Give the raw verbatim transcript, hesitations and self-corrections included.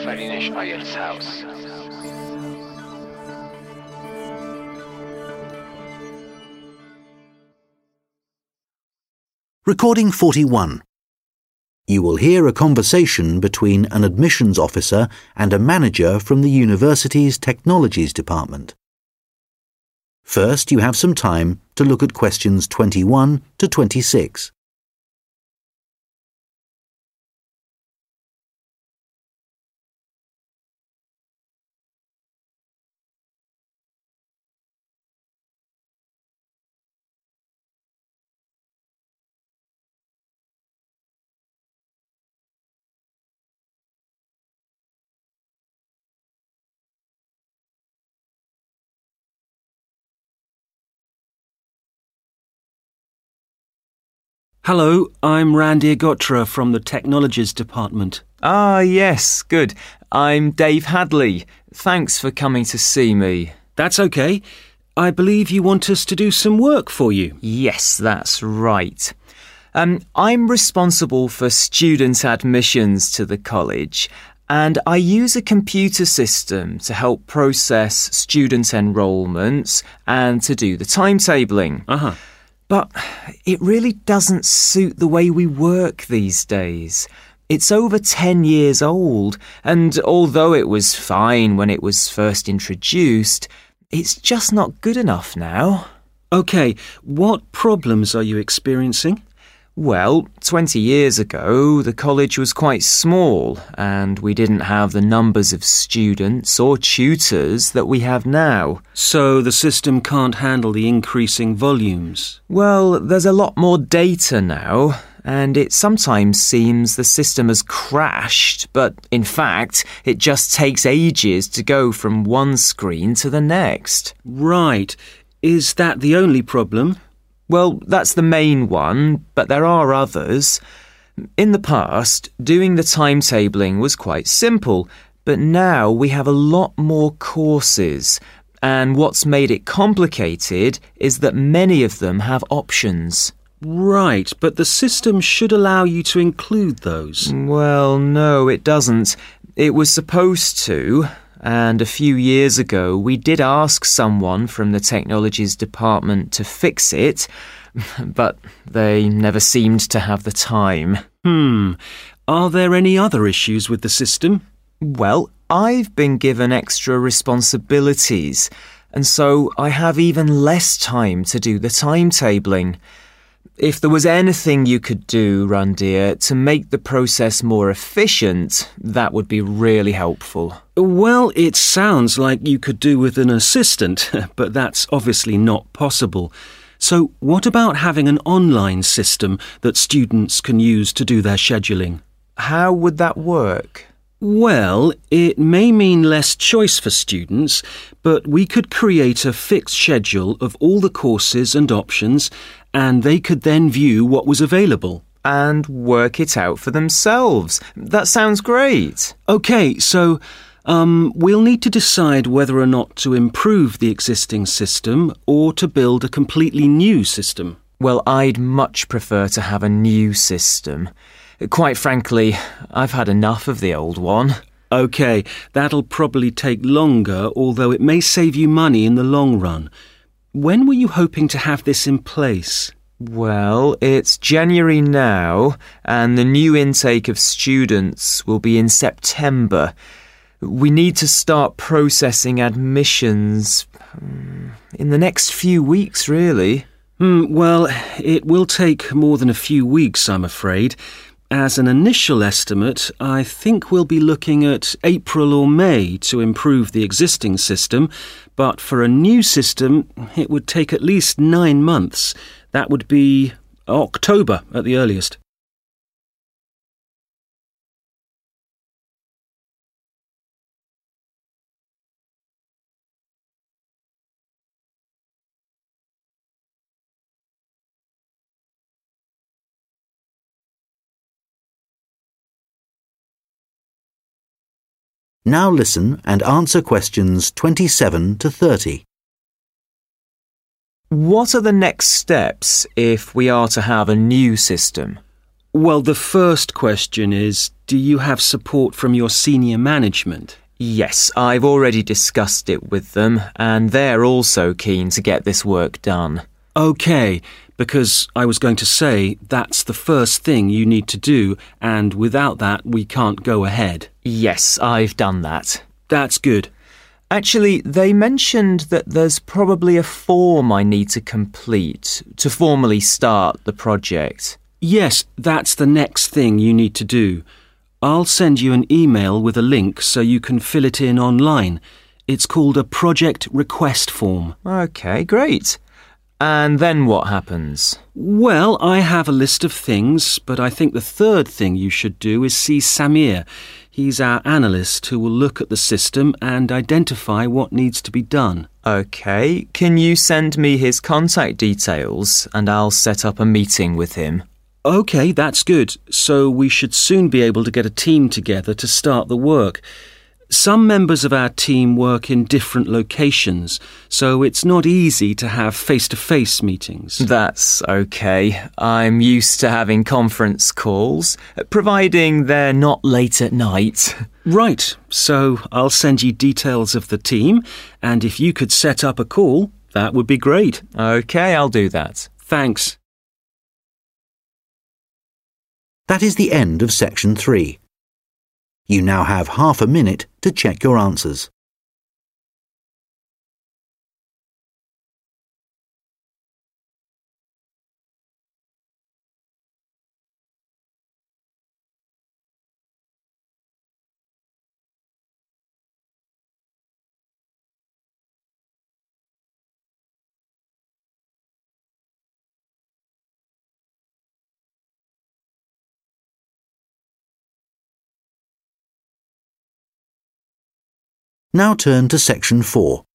آفرینش آیلتس هاوس. Recording forty-one. You will hear a conversation between an admissions officer and a manager from the university's technologies department. First, you have some time to look at questions twenty-one to twenty-six. Hello, I'm Randy Agotra from the Technologies Department. Ah, yes, good. I'm Dave Hadley. Thanks for coming to see me. That's okay. I believe you want us to do some work for you. Yes, that's right. Um, I'm responsible for student admissions to the college, and I use a computer system to help process student enrolments and to do the timetabling. Uh-huh. But it really doesn't suit the way we work these days. It's over ten years old, and although it was fine when it was first introduced, it's just not good enough now. Okay, what problems are you experiencing? Well, twenty years ago, the college was quite small, and we didn't have the numbers of students or tutors that we have now. So the system can't handle the increasing volumes? Well, there's a lot more data now, and it sometimes seems the system has crashed, but in fact, it just takes ages to go from one screen to the next. Right. Is that the only problem? Well, that's the main one, but there are others. In the past, doing the timetabling was quite simple, but now we have a lot more courses, and what's made it complicated is that many of them have options. Right, but the system should allow you to include those. Well, no, it doesn't. It was supposed to. And a few years ago, we did ask someone from the technologies department to fix it, but they never seemed to have the time. Hmm. Are there any other issues with the system? Well, I've been given extra responsibilities, and so I have even less time to do the timetabling. If there was anything you could do, Randir, to make the process more efficient, that would be really helpful. Well, it sounds like you could do with an assistant, but that's obviously not possible. So what about having an online system that students can use to do their scheduling? How would that work? Well, it may mean less choice for students, but we could create a fixed schedule of all the courses and options, and they could then view what was available. And work it out for themselves. That sounds great. OK, so um, we'll need to decide whether or not to improve the existing system or to build a completely new system. Well, I'd much prefer to have a new system. Quite frankly, I've had enough of the old one. OK, that'll probably take longer, although it may save you money in the long run. When were you hoping to have this in place? Well, it's January now, and the new intake of students will be in September. We need to start processing admissions in the next few weeks, really. Hmm, well, it will take more than a few weeks, I'm afraid. As an initial estimate, I think we'll be looking at April or May to improve the existing system, but for a new system, it would take at least nine months. That would be October at the earliest. Now listen and answer questions twenty-seven to thirty. What are the next steps if we are to have a new system? Well, the first question is, Do you have support from your senior management? Yes, I've already discussed it with them, and they're also keen to get this work done. OK, because I was going to say that's the first thing you need to do, and without that we can't go ahead. Yes, I've done that. That's good. Actually, they mentioned that there's probably a form I need to complete to formally start the project. Yes, that's the next thing you need to do. I'll send you an email with a link so you can fill it in online. It's called a project request form. OK, great. And then what happens? Well, I have a list of things, but I think the third thing you should do is see Samir. He's our analyst who will look at the system and identify what needs to be done. OK, can you send me his contact details and I'll set up a meeting with him? OK, that's good. So we should soon be able to get a team together to start the work. Some members of our team work in different locations, so it's not easy to have face-to-face meetings. That's OK. I'm used to having conference calls, providing they're not late at night. Right, so I'll send you details of the team, and if you could set up a call, that would be great. OK, I'll do that. Thanks. That is the end of section three. You now have half a minute to check your answers. Now turn to section four.